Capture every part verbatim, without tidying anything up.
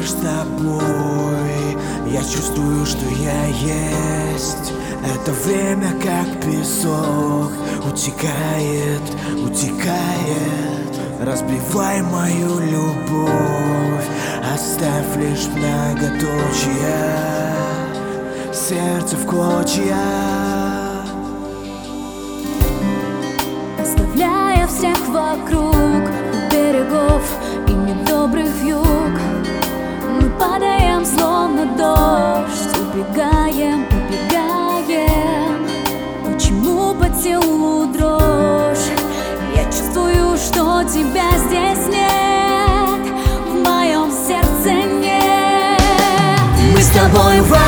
лишь с тобой. Я чувствую, что я есть. Это время как песок утекает, утекает. Разбивай мою любовь, оставь лишь многоточие, сердце в клочья. Оставляя всех вокруг, у берегов и недобрых вьюг, мы падаем словно дождь, убегаем, убегаем. Почему по телу дрожь? Я чувствую, что тебя здесь нет, в моем сердце нет. Мы с тобой водопады,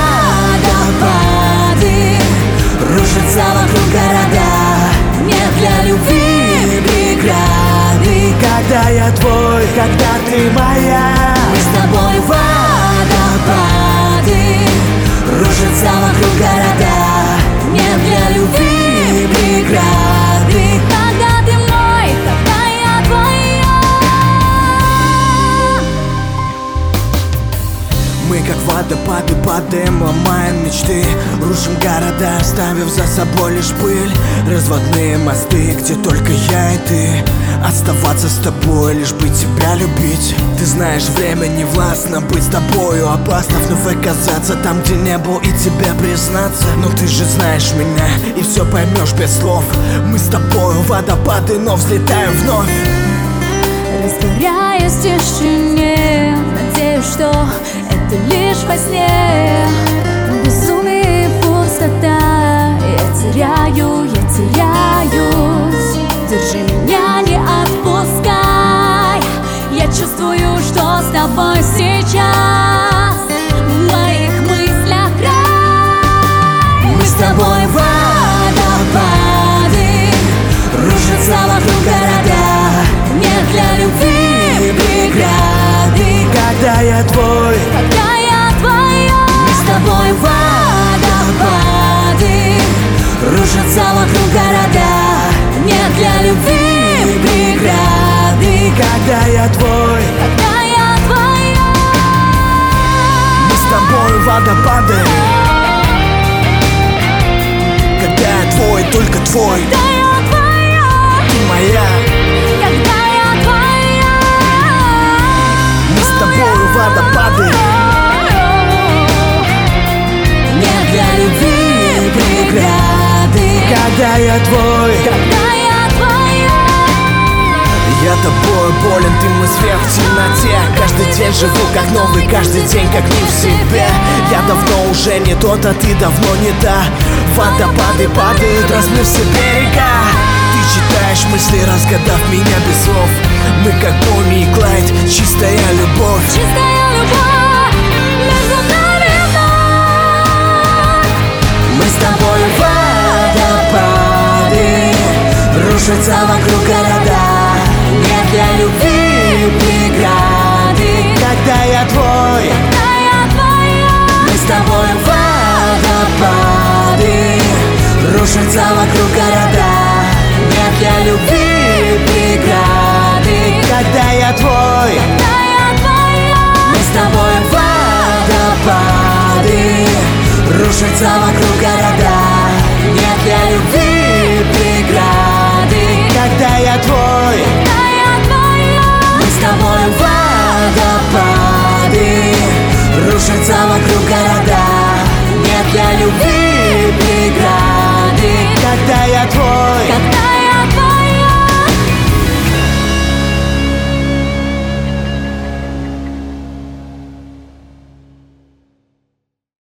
рушатся вокруг города. Нет для любви преграды. Когда я твой, когда ты моя. Мы с тобой водопады, рушатся вокруг города. Нет для любви преграды. Когда ты мой, когда я твоя. Мы как водопады падаем, ломаем мечты, рушим города, оставив за собой лишь пыль. Разводные мосты, где только я и ты. Оставаться с тобой, лишь бы тебя любить. Ты знаешь, время не властно, быть с тобою опасно. Вновь оказаться там, где не был, и тебе признаться. Но ты же знаешь меня, и все поймешь без слов. Мы с тобою водопады, но взлетаем вновь. Растворяюсь в тишине, надеюсь, что это лишь во сне. Безумие и пустота, я теряю, я теряюсь. Держи меня, не отпускай. Я чувствую, что с тобой сейчас в моих мыслях рай. Мы с тобой водопады, рушатся вокруг города. Нет для любви преграды. Когда я твой, когда я твоя. Мы с тобой водопады, рушатся вокруг города. Нет для любви преграды. когда я твой, когда я твоя. Мы с тобой водопады. Когда я твой, только твой. Когда я твоя. Ты моя. Когда я твоя. Мы с тобой водопады. Нет для любви преграды. Когда я твой, Когда я твоя. я тобой болен, ты мой свет в темноте. Каждый день живу как новый, каждый день как не в себе. Я давно уже не тот, а ты давно не та. Водопады падают, размыв все берега. Ты читаешь мысли, разгадав меня без слов. Мы как Бонни и Клайд, чистая любовь. Чистая любовь между нами вновь. Мы с тобой водопады, рушатся вокруг города. Нет для любви преграды. Когда я твой, Когда я твоя. мы с тобой водопады, рушатся вокруг города. Нет для любви преграды. Когда я твой, Когда я твоя. мы с тобой водопады, рушатся вокруг